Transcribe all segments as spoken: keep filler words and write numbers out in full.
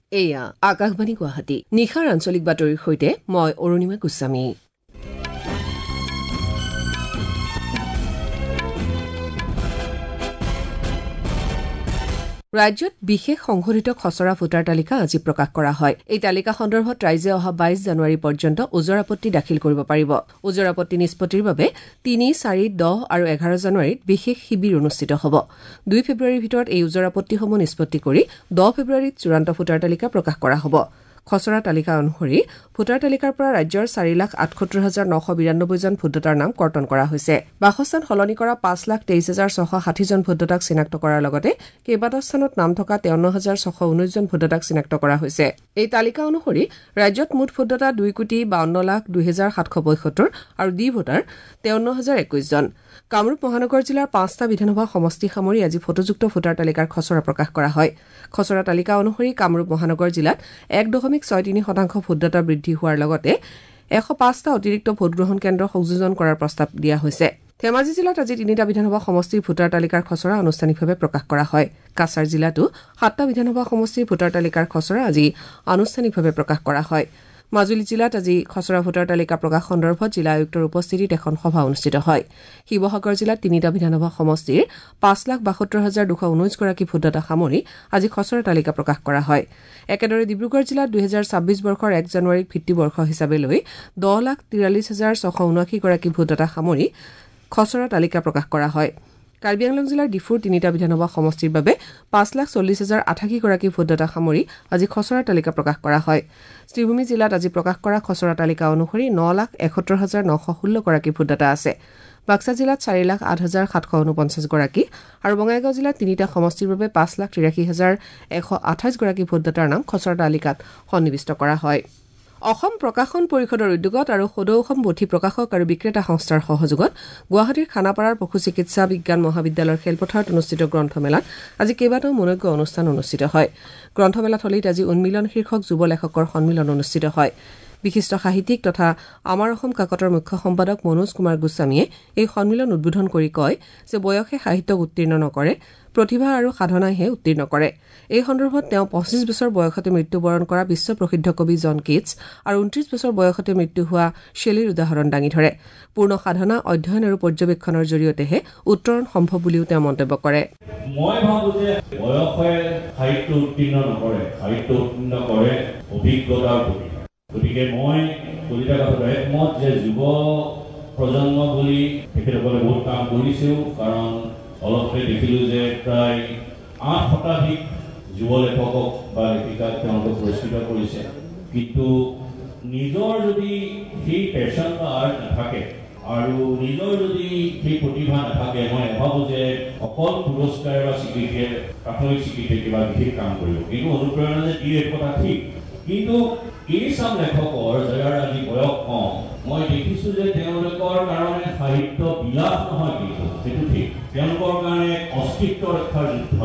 এয়া আকাশবাণী গুৱাহাটী নিশাৰ আঞ্চলিক বাতৰিৰ সৈতে মই অৰুণিমা গোস্বামী। ৰাজ্যত বিশেষ সংশোধিত খচৰা ভোটাৰ তালিকা আজি প্ৰকাশ কৰা হয়। এই তালিকা সন্দৰ্ভত ৰাইজে অহা বাইশ জানুৱাৰী পৰ্যন্ত ওজৰ আপত্তি দাখিল কৰিব পাৰিব। ওজৰ আপত্তি নিষ্পত্তিৰ বাবে তিনি চাৰি দহ আৰু এঘাৰ জানুৱাৰীত বিশেষ শিবিৰ অনুষ্ঠিত হ'ব। দুই ফেব্ৰুৱাৰীৰ ভিতৰত এই ওজৰ আপত্তিসমূহ নিষ্পত্তি কৰি দহ ফেব্ৰুৱাৰীত চূড়ান্ত ভোটাৰ তালিকা প্ৰকাশ কৰা হ'ব। খচৰা তালিকা অনুসৰি ভোটাৰ তালিকাৰ পৰা ৰাজ্যৰ চাৰি লাখ আঠসত্তৰ হাজাৰ নশ বিৰান্নব্বৈ জন ভোটদাতাৰ নাম কৰ্তন কৰা হৈছে। বাসস্থান সলনি কৰা পাঁচ লাখ তেইছ হাজাৰ ছশ ষাঠি জন ভোটদাতাক চিনাক্ত কৰাৰ লগতে কেইবাটাও স্থানত নাম থকা তেৱন্ন হাজাৰ ছশ ঊনৈশ জন ভোটদাতাক চিনাক্ত কৰা হৈছে। এই তালিকা অনুসৰি ৰাজ্যত মুঠ ভোটদাতা দুই কোটি বাৱন্ন লাখ দুই হাজাৰ সাতশ পঁয়সত্তৰ আৰু ডি ভোটাৰ তেৱন্ন হাজাৰ একৈশ জন। কামৰূপ মহানগৰ জিলাৰ পাঁচটা বিধানসভা সমষ্টি সামৰি আজি ফটোযুক্ত ভোটাৰ তালিকাৰ খচৰা প্ৰকাশ কৰা হয়। খচৰা তালিকা অনুসৰি কামৰূপ মহানগৰ জিলাত এক দশমিক ছয় তিনি শতাংশ ভোটদাতা বৃদ্ধি হোৱাৰ লগতে এশ পাঁচটা অতিৰিক্ত ভোটগ্ৰহণ কেন্দ্ৰ সংযোজন কৰাৰ প্ৰস্তাৱ দিয়া হৈছে। ধেমাজি জিলাত আজি তিনিটা বিধানসভা সমষ্টিৰ ভোটাৰ তালিকাৰ খচৰা আনুষ্ঠানিকভাৱে প্ৰকাশ কৰা হয়। কাছাৰ জিলাতো সাতটা বিধানসভা সমষ্টিৰ ভোটাৰ তালিকাৰ খচৰা আজি আনুষ্ঠানিকভাৱে প্ৰকাশ কৰা হয়। মাজুলী জিলাত আজি খচৰা ভোটাৰ তালিকা প্ৰকাশ সন্দৰ্ভত জিলা আয়ুক্তৰ উপস্থিতিত এখন সভা অনুষ্ঠিত হয়। শিৱসাগৰ জিলাত তিনিটা বিধানসভা সমষ্টিৰ পাঁচ লাখ বাসত্তৰ হাজাৰ দুশ ঊনৈশ গৰাকী ভোটদাতা সামৰি আজি খচৰা তালিকা প্ৰকাশ কৰা হয়। একেদৰে ডিব্ৰুগড় জিলাত দুহেজাৰ ছাব্বিছ বৰ্ষৰ এক জানুৱাৰীক ভিত্তিবৰ্ষ হিচাপে লৈ দহ লাখ তিৰাল্লিছ হাজাৰ ছশ ঊনাশী গৰাকী ভোটদাতা সামৰি খচৰা তালিকা প্ৰকাশ কৰা হয়। কাৰ্বি আংলং জিলাৰ ডিফুৰ তিনিটা বিধানসভা সমষ্টিৰ বাবে পাঁচ লাখ চল্লিছ হাজাৰ আঠাশী গৰাকী ভোটদাতা সামৰি আজি খচৰা তালিকা প্ৰকাশ কৰা হয়। শ্ৰীভূমি জিলাত আজি প্ৰকাশ কৰা খচৰা তালিকা অনুসৰি ন লাখ এসত্তৰ হাজাৰ নশ ষোল্ল গৰাকী ভোটদাতা আছে। বাক্সা জিলাত চাৰি লাখ আঠ হাজাৰ সাতশ ঊনপঞ্চাছ গৰাকী আৰু বঙাইগাঁও জিলাত তিনিটা সমষ্টিৰ বাবে পাঁচ লাখ তিৰাশী হাজাৰ এশ আঠাইছ গৰাকী ভোটদাতাৰ নাম খচৰা তালিকাত সন্নিৱিষ্ট কৰা হয়। অসম প্ৰকাশন পৰিষদৰ উদ্যোগত আৰু সদৌ অসম পুথি প্ৰকাশক আৰু বিক্ৰেতা সংস্থাৰ সহযোগত গুৱাহাটীৰ খানাপাৰাৰ পশু চিকিৎসা বিজ্ঞান মহাবিদ্যালয়ৰ খেলপথাৰত অনুষ্ঠিত গ্ৰন্থমেলাত আজি কেইবাটাও মনোজ্ঞ অনুষ্ঠান অনুষ্ঠিত হয়। গ্ৰন্থমেলাথলীত আজি উন্মিলন শীৰ্ষক যুৱ লেখকৰ সন্মিলন অনুষ্ঠিত হয়। বিশিষ্ট সাহিত্যিক তথা আমাৰ অসম কাকতৰ মুখ্য সম্পাদক মনোজ কুমাৰ গোস্বামীয়ে এই সন্মিলন উদ্বোধন কৰি কয় যে বয়সে সাহিত্যক উত্তীৰ্ণ নকৰে, প্ৰতিভা আৰু সাধনাইহে উত্তীৰ্ণ কৰে। এই সন্দৰ্ভত তেওঁ পঁচিছ বছৰ বয়সতে মৃত্যুবৰণ কৰা বিশ্ব প্ৰসিদ্ধ কবি জন কিটছ আৰু ঊনত্ৰিশ বছৰ বয়সতে মৃত্যু হোৱা শেলীৰ উদাহৰণ দাঙি ধৰে। পূৰ্ণ সাধনা, অধ্যয়ন আৰু পৰ্যবেক্ষণৰ জৰিয়তেহে উত্তৰণ সম্ভৱ বুলিও তেওঁ মন্তব্য কৰে। মই ভাবো যে বয়সে সাহিত্য উত্তীৰ্ণ নকৰে, সাহিত্য উত্তীৰ্ণ কৰে অভিজ্ঞতাৰ প্ৰতিভা। গতিকে মই কলিতা কথাটো একমত যে যুৱ প্ৰজন্ম বুলি তেখেতসকলে বহুত কাম কৰিছেও, কাৰণ অলপতে দেখিলোঁ যে প্ৰায় আঠ শতাধিক যুৱ লেখকক বা লেখিকাক তেওঁলোকে পুৰস্কৃত কৰিছে। কিন্তু নিজৰ যদি সেই পেশ্যন বা আৰ্ট নাথাকে আৰু নিজৰ যদি সেই প্ৰতিভা নাথাকে, মই নাভাবোঁ যে অকল পুৰস্কাৰ বা স্বীকৃতিয়ে প্ৰাথমিক স্বীকৃতিয়ে কিবা বিশেষ কাম কৰিব। কিন্তু অনুপ্ৰেৰণা যে দিয়ে কথা ঠিক, কিন্তু এই চাম লেখকৰ যাৰ আজি বয়স কম, মই দেখিছোঁ যে তেওঁলোকৰ কাৰণে সাহিত্য বিলাস নহয়, কিন্তু সেইটো ঠিক, তেওঁলোকৰ কাৰণে অস্তিত্ব ৰক্ষাৰ যুদ্ধ।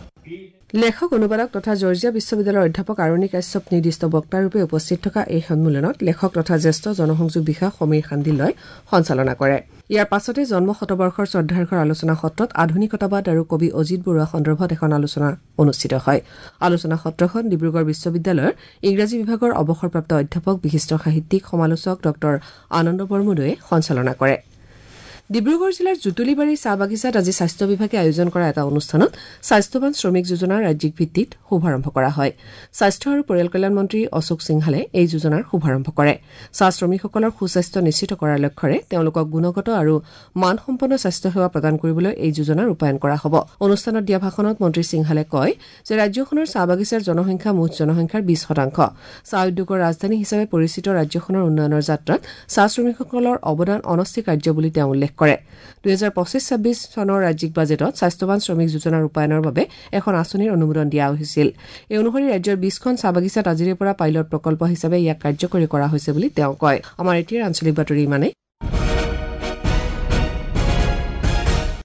লেখক অনুবাদক তথা জৰ্জিয়া বিশ্ববিদ্যালয়ৰ অধ্যাপক আৰণী কাশ্যপ নিৰ্দিষ্ট বক্তাৰূপে উপস্থিত থকা এই সন্মিলনত লেখক তথা জ্যেষ্ঠ জনসংযোগ বিষয়া সমীৰ খান্দিলয় সঞ্চালনা কৰে। ইয়াৰ পাছতে জন্ম শতবৰ্ষৰ শ্ৰদ্ধাৰ্ঘৰ আলোচনা সত্ৰত আধুনিকতাবাদ আৰু কবি অজিত বৰুৱা সন্দৰ্ভত এখন আলোচনা অনুষ্ঠিত হয়। আলোচনা সত্ৰখন ডিব্ৰুগড় বিশ্ববিদ্যালয়ৰ ইংৰাজী বিভাগৰ অৱসৰপ্ৰাপ্ত অধ্যাপক বিশিষ্ট সাহিত্যিক সমালোচক ডক্টৰ আনন্দ বৰমুদৈয়ে সঞ্চালনা কৰে। ডিব্ৰুগড় জিলাৰ জুতুলিবাৰী চাহ বাগিচাত আজি স্বাস্থ্য বিভাগে আয়োজন কৰা এটা অনুষ্ঠানত স্বাস্থ্যৱান শ্ৰমিক যোজনাৰ ৰাজ্যিক ভিত্তিত শুভাৰম্ভ কৰা হয়। স্বাস্থ্য আৰু পৰিয়াল কল্যাণ মন্ত্ৰী অশোক সিংহালে এই যোজনাৰ শুভাৰম্ভ কৰে। চাহ শ্ৰমিকসকলৰ সুস্বাস্থ্য নিশ্চিত কৰাৰ লক্ষ্যৰে তেওঁলোকক গুণগত আৰু মানসম্পন্ন স্বাস্থ্যসেৱা প্ৰদান কৰিবলৈ এই যোজনা ৰূপায়ণ কৰা হ'ব। অনুষ্ঠানত দিয়া ভাষণত মন্ত্ৰী সিংহালে কয় যে ৰাজ্যখনৰ চাহ বাগিচাৰ জনসংখ্যা মুঠ জনসংখ্যাৰ বিশ শতাংশ। চাহ উদ্যোগৰ ৰাজধানী হিচাপে পৰিচিত ৰাজ্যখনৰ উন্নয়নৰ যাত্ৰাত চাহ শ্ৰমিকসকলৰ অৱদান অনস্বীকাৰ্য বুলি তেওঁ উল্লেখ কৰে। দুহেজাৰ পঁচিছ ছাব্বিছ চনৰ ৰাজ্যিক বাজেটত স্বাস্থ্যৱান শ্ৰমিক যোজনা ৰূপায়ণৰ বাবে এখন আঁচনিৰ অনুমোদন দিয়া হৈছিল। এই অনুসৰি ৰাজ্যৰ বিশখন চাহ বাগিচাত আজিৰে পৰা পাইলট প্ৰকল্প হিচাপে ইয়াক কাৰ্যকৰী কৰা হৈছে বুলি তেওঁ কয়। আমাৰ এতিয়াৰ আঞ্চলিক বাতৰি ইমানেই।